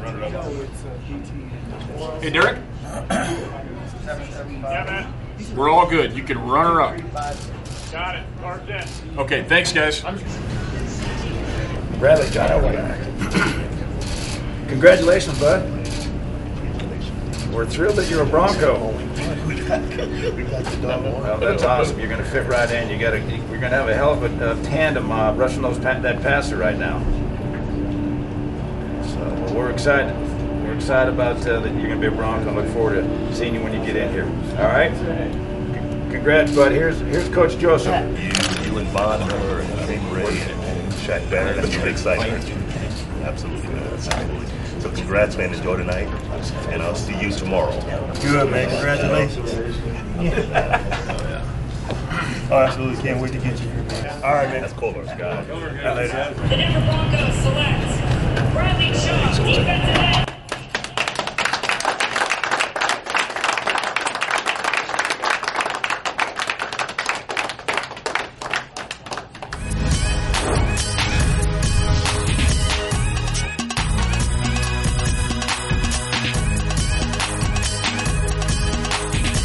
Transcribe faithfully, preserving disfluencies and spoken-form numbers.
Hey, Derek. We're all good. You can run her up. Got it. Carved in. Okay, thanks, guys. Bradley, John Elway. Congratulations, bud. We're thrilled that you're a Bronco. Well, that's awesome. You're going to fit right in. You got to. We're going to have a hell of a uh, tandem uh, rushing those pa that passer right now. So well, we're excited. We're excited about uh, that you're going to be a Bronco. Look forward to seeing you when you get in here. All right. C congrats, bud. Here's here's Coach Joseph. You, you and Von Miller and Shane Ray and Shaq Barrett. That's a big sight. Absolutely, man. Absolutely. So congrats, man. Enjoy tonight, and I'll see you tomorrow. Good, man. Congratulations. Oh, absolutely. Can't wait to get you here, man. All right, man. That's Kohler's guy. Later. The Denver Broncos select Bradley Chubb, defensive